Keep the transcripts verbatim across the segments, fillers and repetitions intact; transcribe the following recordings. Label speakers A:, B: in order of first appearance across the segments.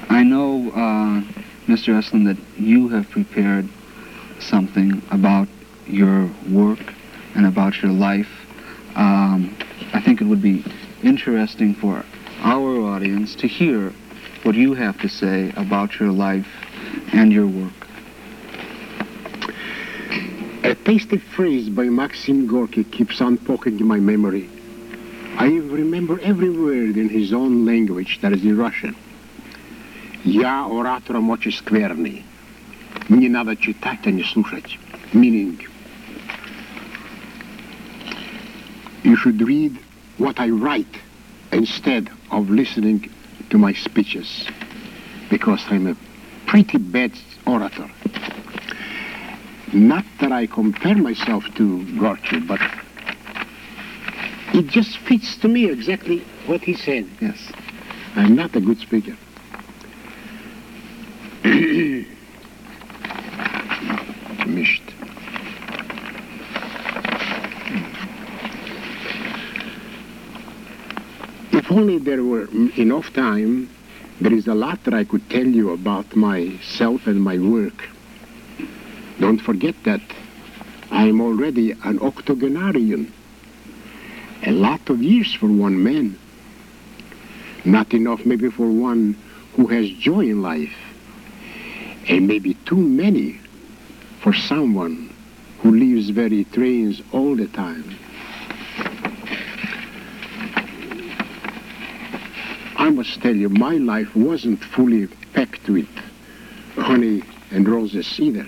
A: I know, uh, Mister Estlin, that you have prepared something about your work and about your life. Um, I think it would be interesting for our audience to hear what you have to say about your life and your work.
B: A tasty phrase by Maxim Gorky keeps on poking in my memory. I remember every word in his own language, that is in Russian. Я оратора мочи скверный. Не надо читать, а не слушать. Meaning, you should read what I write instead of listening to my speeches, because I'm a pretty bad orator. Not that I compare myself to Gorky, but it just fits to me exactly what he said.
A: Yes.
B: I'm not a good speaker. Mished. If only there were enough time, there is a lot that I could tell you about myself and my work. Don't forget that I'm already an octogenarian. A lot of years for one man. Not enough maybe for one who has joy in life. And maybe too many for someone who lives very trains all the time. I must tell you, my life wasn't fully packed with honey and roses either.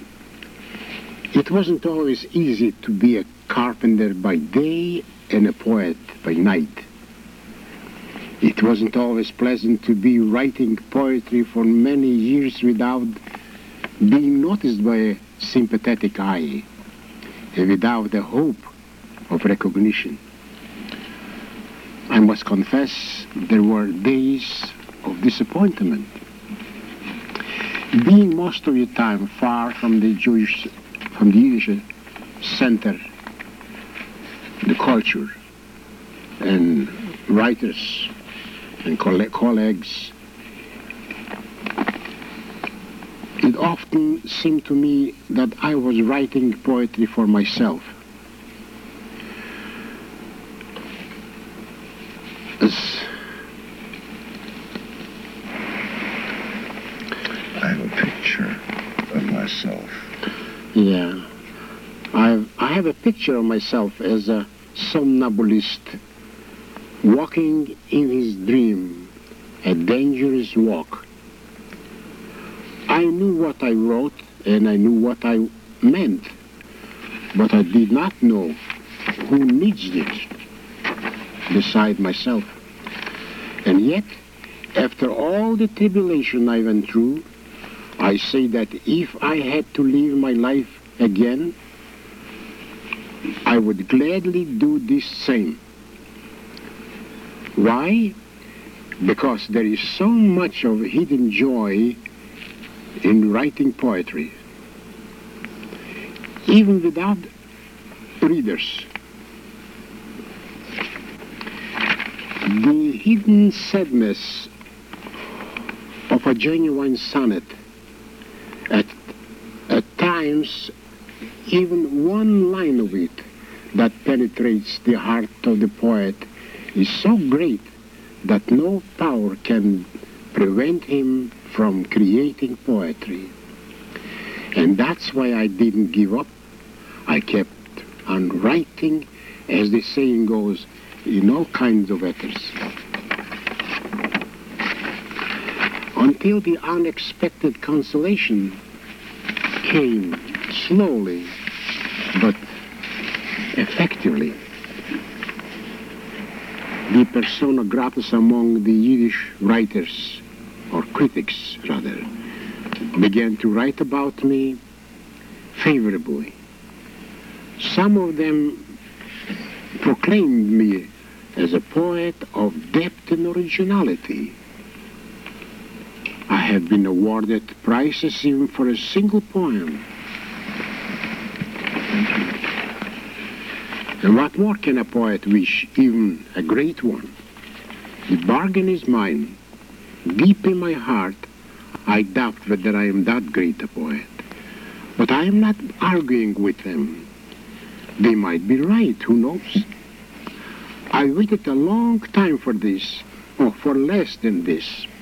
B: It wasn't always easy to be a carpenter by day and a poet by night. It wasn't always pleasant to be writing poetry for many years without being noticed by a sympathetic eye and without the hope of recognition. I must confess there were days of disappointment. Being most of the time far from the Jewish, from the Yiddish center, the culture, and writers and coll- colleagues, it often seemed to me that I was writing poetry for myself. As
C: I have a picture of myself.
B: Yeah. I've, I have a picture of myself as a somnambulist walking in his dream, a dangerous walk. I knew what I wrote and I knew what I meant, but I did not know who needs it beside myself. And yet, after all the tribulation I went through, I say that if I had to live my life again, I would gladly do this same. Why? Because there is so much of hidden joy in writing poetry. Even without readers. The hidden sadness of a genuine sonnet, at, at times even one line of it that penetrates the heart of the poet is so great that no power can prevent him from creating poetry. And that's why I didn't give up. I kept on writing, as the saying goes, in all kinds of letters. Until the unexpected consolation came slowly, but effectively. The persona gratis among the Yiddish writers, or critics rather, began to write about me favorably. Some of them proclaimed me as a poet of depth and originality. I have been awarded prizes even for a single poem. And what more can a poet wish, even a great one? The bargain is mine. Deep in my heart, I doubt whether I am that great a poet. But I am not arguing with them. They might be right, who knows? I waited a long time for this, or for less than this.